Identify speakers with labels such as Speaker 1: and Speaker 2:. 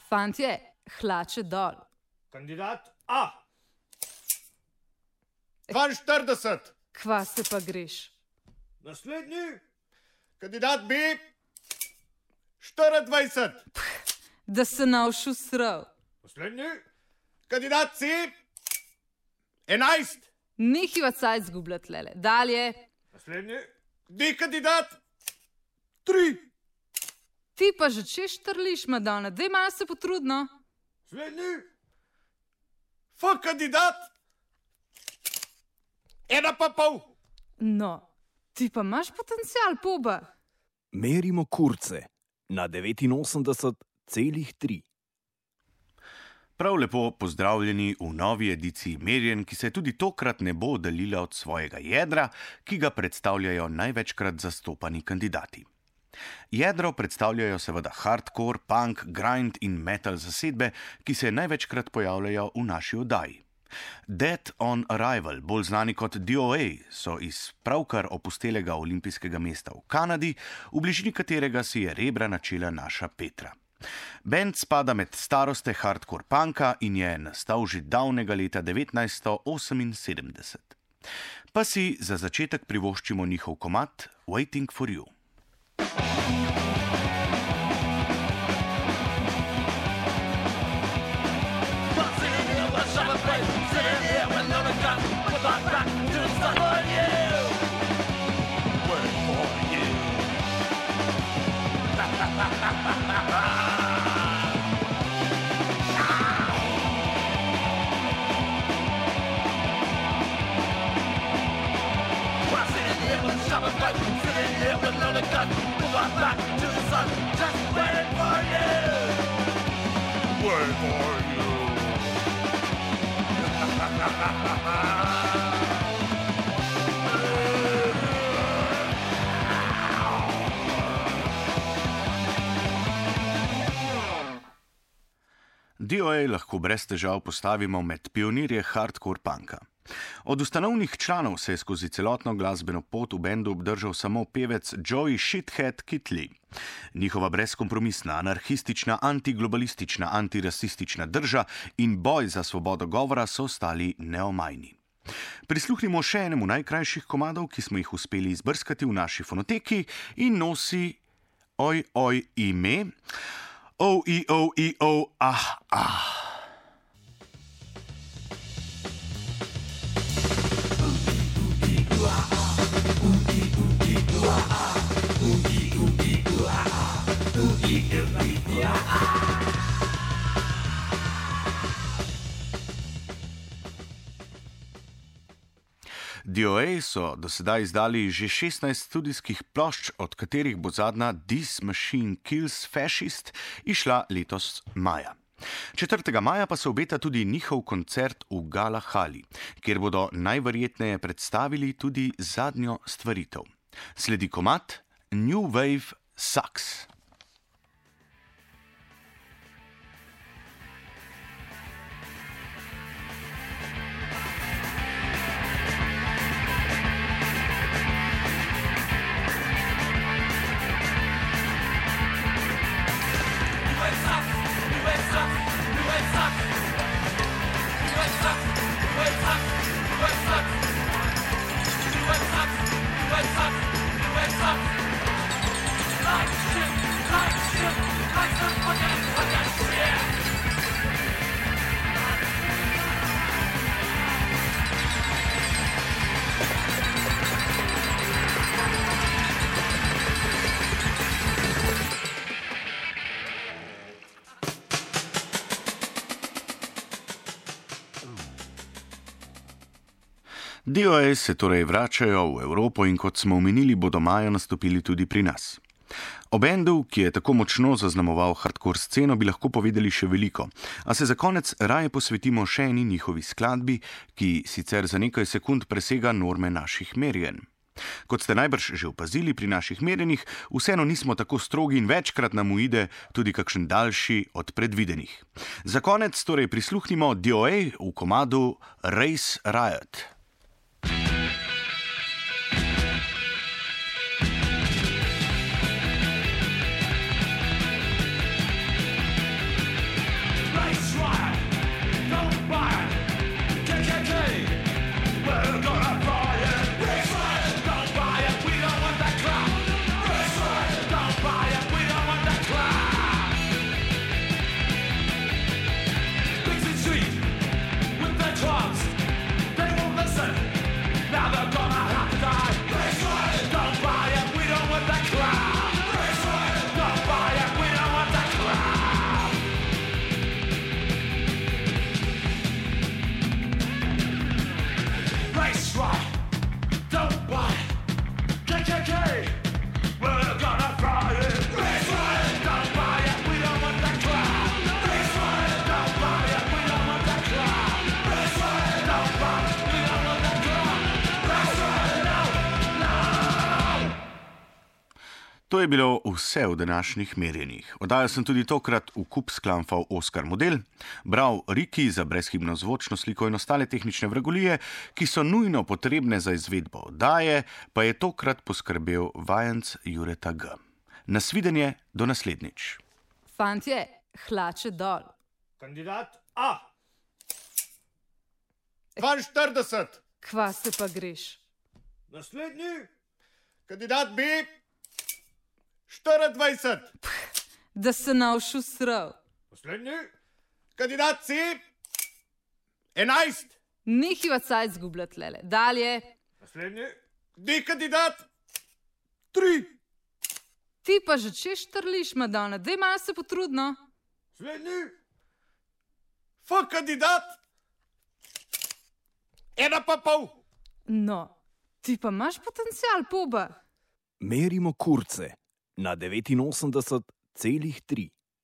Speaker 1: Fantje, hlače dol.
Speaker 2: Kandidat A. 42.
Speaker 1: Kva se pa greš?
Speaker 2: Naslednji. Kandidat B. 24.
Speaker 1: Da se navšu srav.
Speaker 2: Naslednji. Kandidat C. 11.
Speaker 1: Nehiva cajt zgubljati, lele. Dalje.
Speaker 2: Naslednji. D kandidat. 3.
Speaker 1: Ti pa že češ trliš, Madonna. Daj malo se potrudno.
Speaker 2: Naslednji. F kandidat. 1,5.
Speaker 1: No, ti pa imaš potencial, poba.
Speaker 3: Merimo kurce na 89,3.
Speaker 4: Prav lepo pozdravljeni v novi ediciji merjenj, ki se tudi tokrat ne bo oddaljila od svojega jedra, ki ga predstavljajo največkrat zastopani kandidati. Jedro predstavljajo seveda hardcore, punk, grind in metal zasedbe, ki se največkrat pojavljajo v naši oddaji. Dead on Arrival, bolj znani kot DOA, so iz pravkar opustelega olimpijskega mesta v Kanadi, v bližini katerega si je rebra načela naša Petra. Band spada med staroste hardcore punka in je nastal že davnega leta 1978. Pa si za začetek privoščimo njihov komad Waiting for You. DOA lahko brez težav postavimo med pionirje hardcore punka. Od ustanovnih članov se je skozi celotno glasbeno pot v bendu obdržal samo pevec Joey Shithead Kit Lee. Njihova brezkompromisna, anarhistična, antiglobalistična, antirasistična drža in boj za svobodo govora so ostali neomajni. Prisluhnimo še enemu najkrajših komadov, ki smo jih uspeli izbrskati v naši fonoteki in nosi oj ime O-I-O-I-O, ah. DOA so do sedaj izdali že 16 studijskih plošč, od katerih bo zadnja This Machine Kills Fascist izšla letos maja. 4. maja pa se obeta tudi njihov koncert v Gala Hali, kjer bodo najverjetneje predstavili tudi zadnjo stvaritev. Sledi komad New Wave Sucks. DOA se torej vračajo v Evropo in kot smo omenili, bodo maja nastopili tudi pri nas. O bendu, ki je tako močno zaznamoval hardcore sceno, bi lahko povedali še veliko, a se za konec raje posvetimo še eni njihovi skladbi, ki sicer za nekaj sekund presega norme naših merjenj. Kot ste najbrž že opazili pri naših merjenjih, vseeno nismo tako strogi in večkrat nam uide tudi kakšen daljši od predvidenih. Za konec torej prisluhnimo DOA v komadu Race Riot. To je bilo vse v današnjih merjenjih. Oddajal sem tudi tokrat v kup sklamfal Oskar model, bral Riki za brezhibno zvočno sliko in ostale tehnične vragolije, ki so nujno potrebne za izvedbo oddaje, pa je tokrat poskrbel vajenc Jureta G. Nasvidenje do naslednjič.
Speaker 1: Fantje, hlače dol.
Speaker 2: Kandidat A. 42.
Speaker 1: Kva se pa greš?
Speaker 2: Naslednji. Kandidat B. 24.
Speaker 1: Da se navšu srav.
Speaker 2: Naslednji. Kandidat C. 11.
Speaker 1: Nehiva cajt zgubljati lele. Dalje.
Speaker 2: Naslednji. D kandidat. 3.
Speaker 1: Ti pa že češ trliš, Madonna. Dej malo se potrudno.
Speaker 2: Naslednji. F kandidat. 1,5.
Speaker 1: No, ti pa imaš potencial, poba.
Speaker 3: Merimo kurce na 89,3.